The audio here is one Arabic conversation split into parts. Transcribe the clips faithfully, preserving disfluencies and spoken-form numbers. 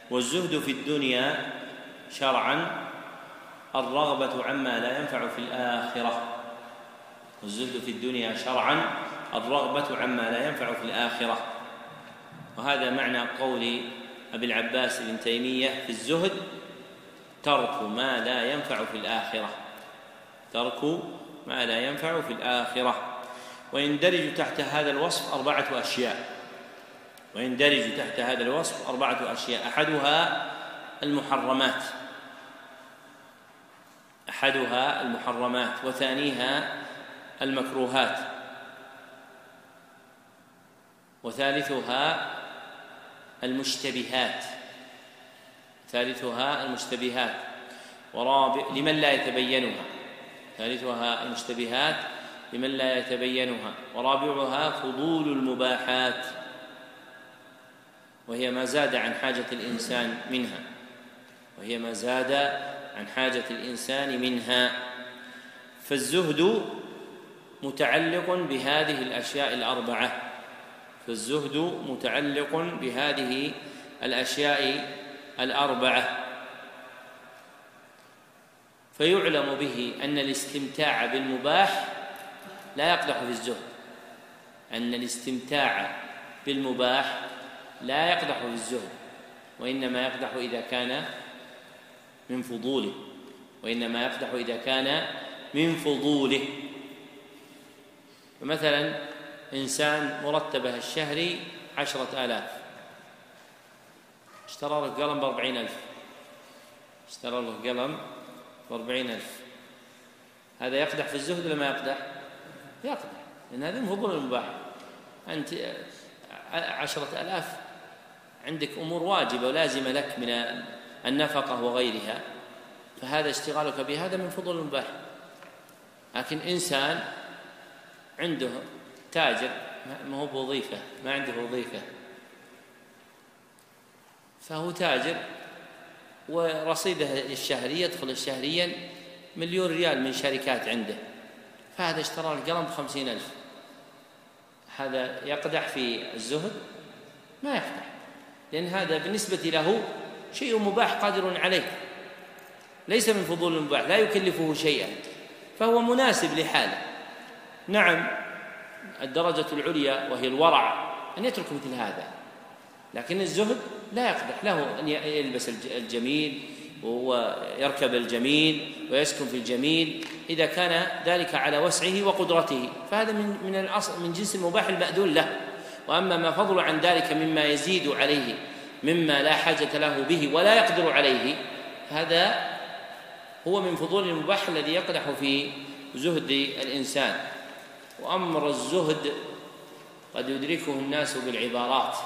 والزهد في الدنيا شرعا الرغبة عما لا ينفع في الآخرة. والزهد في الدنيا شرعا الرغبة عما لا ينفع في الآخرة. وهذا معنى قول أبي العباس ابن تيمية في الزهد: ترك ما لا ينفع في الآخرة. ترك ما لا ينفع في الآخرة. ويندرج تحت هذا الوصف أربعة أشياء ويندرج تحت هذا الوصف أربعة أشياء أحدها المحرمات أحدها المحرمات وثانيها المكروهات وثالثها المشتبهات ثالثها المشتبهات ورابع لمن لا يتبينها ثالثها المشتبهات لمن لا يتبينها ورابعها فضول المباحات، وهي ما زاد عن حاجة الإنسان منها وهي ما زاد عن حاجة الإنسان منها. فالزهد متعلق بهذه الأشياء الأربعة فالزهد متعلق بهذه الأشياء الأربعة فيعلم به أن الاستمتاع بالمباح لا يقدح في الزهد أن الاستمتاع بالمباح لا يقدح في الزهد وإنما يقدح إذا كان من فضوله وإنما يقدح إذا كان من فضوله. فمثلا إنسان مرتبه الشهري عشرة آلاف اشترى له قلم بأربعين ألف اشترى له قلم بأربعين ألف هذا يقدح في الزهد ولا ما يقدح؟ يقدح، لأن هذا من فضول المباح. أنت عشرة آلاف عندك أمور واجبة ولازمة لك من النفقة وغيرها، فهذا اشتغالك بهذا من فضول المباح. لكن إنسان عنده تاجر ما هو بوظيفة ما عنده وظيفة فهو تاجر ورصيده الشهري يدخل الشهريا مليون ريال من شركات عنده، فهذا اشترى القلم بخمسين ألف، هذا يقدح في الزهد؟ ما يقدح، لأن هذا بالنسبة له شيء مباح قادر عليه ليس من فضول المباح لا يكلفه شيئا فهو مناسب لحاله. نعم الدرجة العليا وهي الورع أن يترك مثل هذا، لكن الزهد لا يقدح له أن يلبس الجميل ويركب الجميل ويسكن في الجميل إذا كان ذلك على وسعه وقدرته، فهذا من من الأصل من جنس المباح المأذون له. وأما ما فضل عن ذلك مما يزيد عليه مما لا حاجة له به ولا يقدر عليه هذا هو من فضول المباح الذي يقدح في زهد الإنسان. وأمر الزهد قد يدركه الناس بالعبارات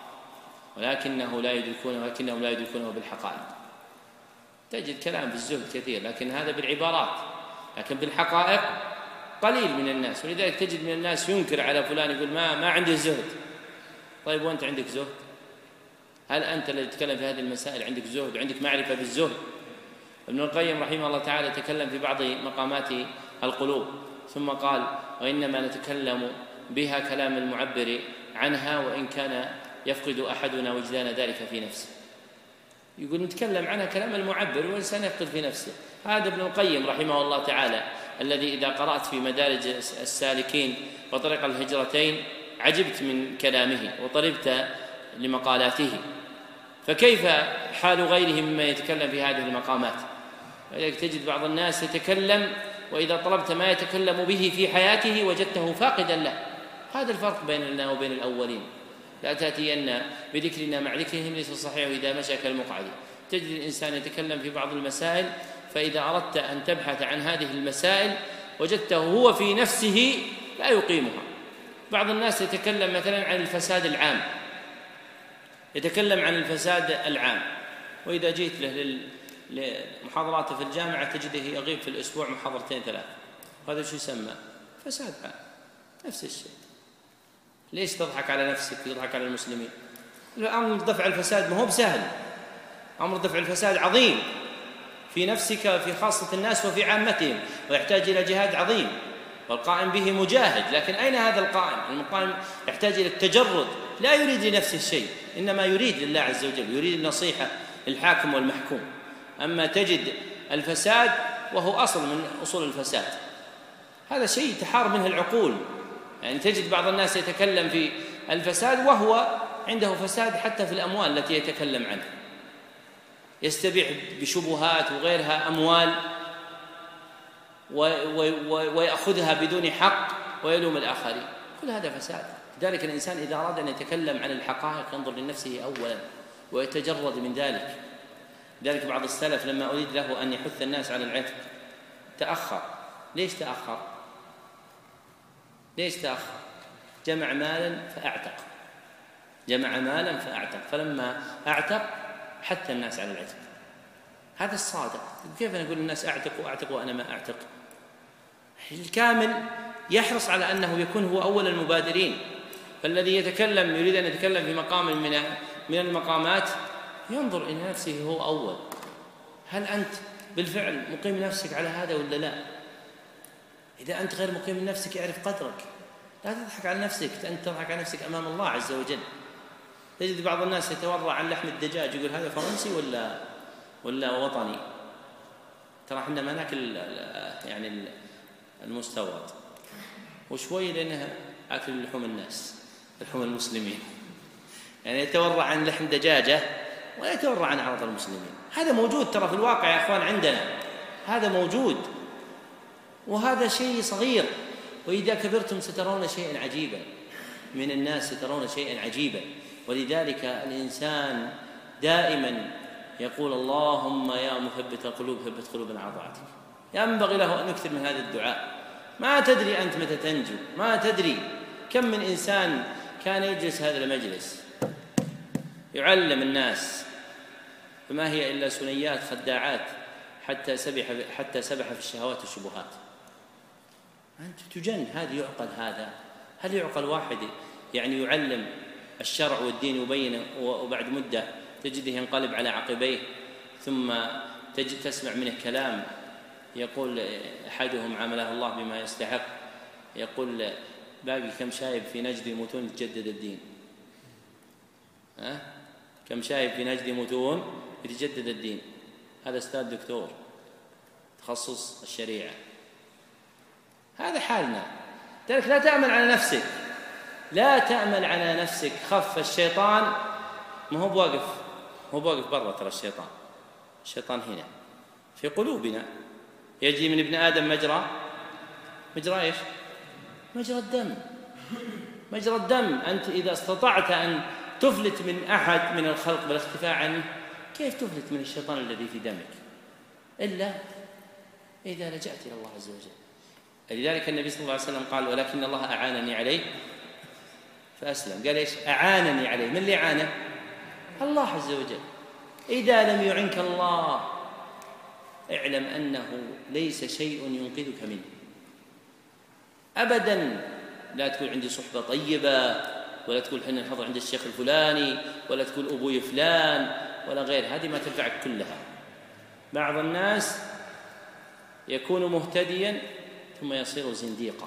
ولكنه لا يدركونه ولكنهم لا يدركونه بالحقائق. تجد كلام في الزهد كثير لكن هذا بالعبارات، لكن بالحقائق قليل من الناس. ولذلك تجد من الناس ينكر على فلان يقول ما ما عنده زهد. طيب وأنت عندك زهد؟ هل أنت الذي تتكلم في هذه المسائل عندك زهد وعندك معرفة بالزهد؟ ابن القيم رحمه الله تعالى تكلم في بعض مقامات القلوب ثم قال: وإنما نتكلم بها كلام المعبر عنها وإن كان يفقد أحدنا وجدان ذلك في نفسه. يقول نتكلم عنها كلام المعبر والإنسان يفقد في نفسه. هذا ابن القيم رحمه الله تعالى الذي إذا قرأت في مدارج السالكين وطريق الهجرتين عجبت من كلامه وطربت لمقالاته، فكيف حال غيره مما يتكلم في هذه المقامات؟ ولذلك تجد بعض الناس يتكلم وإذا طلبت ما يتكلم به في حياته وجدته فاقدا له. هذا الفرق بيننا وبين الأولين. لا تأتين بذكرنا مع ذكرهم ليس صحيح إذا مشى كالمقعد. تجد الإنسان يتكلم في بعض المسائل فإذا أردت أن تبحث عن هذه المسائل وجدته هو في نفسه لا يقيمها. بعض الناس يتكلم مثلا عن الفساد العام يتكلم عن الفساد العام وإذا جئت له لمحاضراته في الجامعة تجده يغيب في الأسبوع محاضرتين ثلاث. هذا شو يسمى؟ فساد عام. نفس الشيء. ليش تضحك على نفسك وتضحك على المسلمين؟ أمر دفع الفساد ما هو بسهل، أمر دفع الفساد عظيم في نفسك في خاصة الناس وفي عامتهم ويحتاج إلى جهاد عظيم والقائم به مجاهد. لكن أين هذا القائم؟ القائم يحتاج إلى التجرد، لا يريد لنفسه شيء إنما يريد لله عز وجل، يريد النصيحة للحاكم والمحكوم. أما تجد الفساد وهو أصل من أصول الفساد، هذا شيء تحار منه العقول. يعني تجد بعض الناس يتكلم في الفساد وهو عنده فساد حتى في الأموال التي يتكلم عنها، يستبيح بشبهات وغيرها أموال ويأخذها بدون حق ويلوم الآخرين، كل هذا فساد. لذلك الإنسان إذا أراد أن يتكلم عن الحقائق ينظر لنفسه أولا ويتجرد من ذلك. لذلك بعض السلف لما أريد له أن يحث الناس على العتق تأخر. ليش تأخر؟ ليش تأخر؟ جمع مالا فأعتق، جمع مالا فأعتق، فلما أعتق حث الناس على العتق. هذا الصادق. كيف نقول للناس أعتق وأعتق وأنا ما أعتق؟ الكامل يحرص على أنه يكون هو أول المبادرين. فالذي يتكلم يريد أن يتكلم في مقام من من المقامات ينظر إلى نفسه هو أول. هل أنت بالفعل مقيم نفسك على هذا ولا لا؟ إذا أنت غير مقيم نفسك اعرف قدرك، لا تضحك على نفسك، أنت تضحك على نفسك أمام الله عز وجل. تجد بعض الناس يتورع عن لحم الدجاج، يقول هذا فرنسي ولا ولا وطني. ترى احنا ما ناكل يعني المستورد، وشوي لأنها أكل لحوم الناس، لحوم المسلمين. يعني يتورع عن لحم دجاجة ويتورع عن عرض المسلمين. هذا موجود ترى في الواقع يا أخوان عندنا، هذا موجود، وهذا شيء صغير. وإذا كبرتم سترون شيئا عجيبا من الناس، سترون شيئا عجيبا. ولذلك الإنسان دائما يقول اللهم يا مثبت القلوب ثبت قلوبنا على طاعتك. ينبغي له أن يكثر من هذا الدعاء. ما تدري أنت متى تنجو، ما تدري. كم من إنسان كان يجلس هذا المجلس يعلم الناس، فما هي إلا سنيات خداعات حتى سبح حتى سبح في الشهوات والشبهات. أنت تجن. هذا يعقل؟ هذا هل يعقل واحد يعني يعلم الشرع والدين يبينه وبعد مدة تجده ينقلب على عقبيه، ثم تجد تسمع منه كلام يقول أحدهم عامله الله بما يستحق، يقول باقي كم شايب في نجد يموتون يتجدد الدين. ها؟ كم شايب في نجد يموتون يتجدد الدين. هذا أستاذ دكتور تخصص الشريعة. هذا حالنا. لذلك لا تأمل على نفسك، لا تأمل على نفسك. خف الشيطان، ما هو بواقف هو بواقف برا، ترى الشيطان الشيطان هنا في قلوبنا. يجري من ابن آدم مجرى مجرى إيش؟ مجرى الدم، مجرى الدم. أنت إذا استطعت أن تفلت من أحد من الخلق بالاختفاء عنه، كيف تفلت من الشيطان الذي في دمك؟ إلا إذا لجأت إلى الله عز وجل. لذلك النبي صلى الله عليه وسلم قال ولكن الله أعانني عليه فأسلم. قال إيش؟ أعانني عليه. من اللي أعانه؟ الله عز وجل. إذا لم يعنك الله اعلم أنه ليس شيء ينقذك منه أبدا. لا تقول عندي صحبة طيبة، ولا تقول حنا نحضر عند الشيخ الفلاني، ولا تقول أبوي فلان ولا غير، هذه ما تنفعك كلها. بعض الناس يكون مهتديا ثم يصير زنديقا.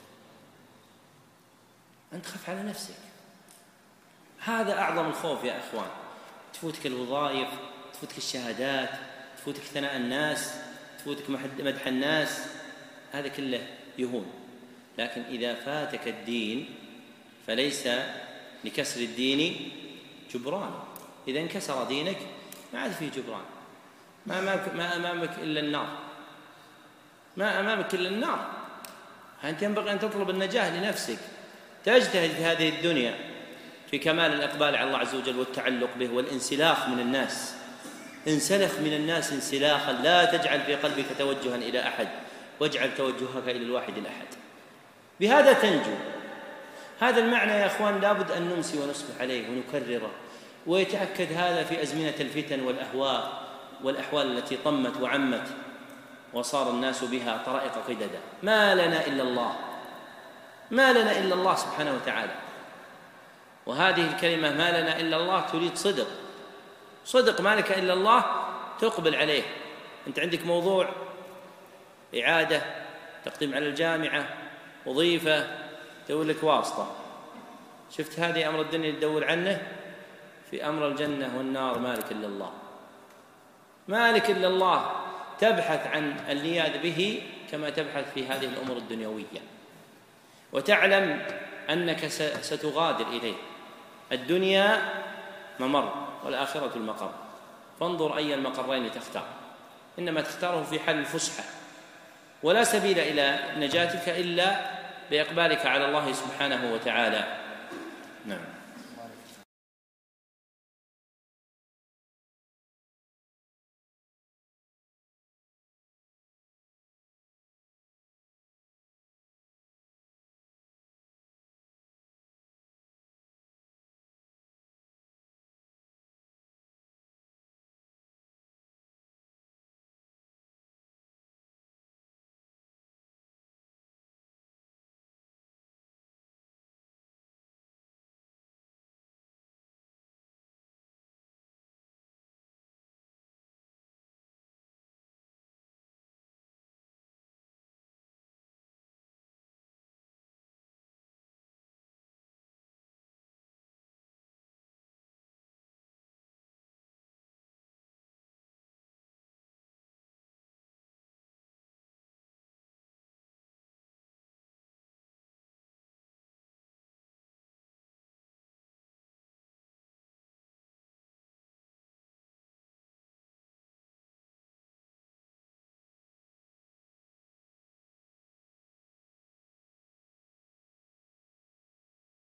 أنت خف على نفسك. هذا أعظم الخوف يا أخوان. تفوتك الوظائف، تفوتك الشهادات، تفوتك ثناء الناس، تفوتك مدح الناس، هذا كله يهون. لكن إذا فاتك الدين فليس لكسر الدين جبران. إذا انكسر دينك ما عاد فيه جبران. ما أمامك, ما أمامك إلا النار، ما أمامك إلا النار. أنت ينبغي أن تطلب النجاة لنفسك، تجتهد في هذه الدنيا في كمال الإقبال على الله عز وجل والتعلق به والانسلاخ من الناس. انسلخ من الناس انسلاخا، لا تجعل في قلبك توجها إلى أحد، واجعل توجهك إلى الواحد الأحد. بهذا تنجو. هذا المعنى يا أخوان لابد أن نمسي ونصبح عليه ونكرره، ويتأكد هذا في أزمنة الفتن والأهواء والأحوال التي طمت وعمت وصار الناس بها طرائق قددا. ما لنا إلا الله، ما لنا إلا الله سبحانه وتعالى. وهذه الكلمة ما لنا إلا الله تريد صدق، صدق. ما لك إلا الله تقبل عليه. أنت عندك موضوع إعادة، تقديم على الجامعة، وظيفة، تقول لك واسطة. شفت هذه أمر الدنيا تدور عنه، في أمر الجنة والنار مالك إلا الله، مالك إلا الله، تبحث عن النياذ به كما تبحث في هذه الأمور الدنيوية، وتعلم أنك ستغادر إليه. الدنيا ممر والآخرة المقر، فانظر أي المقرين تختار، إنما تختاره في حال الفسحة، ولا سبيل إلى نجاتك إلا بإقبالك على الله سبحانه وتعالى. نعم.